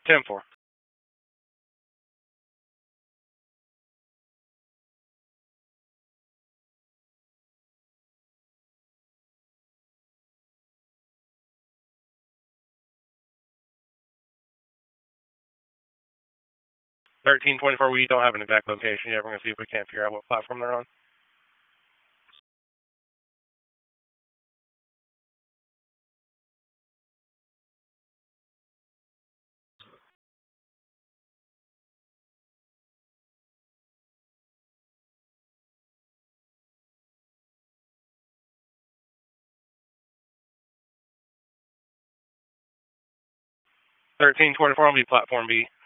10-4. 13-24, we don't have an exact location yet. We're going to see if we can't figure out what platform they're on. $13.24 will be platform B.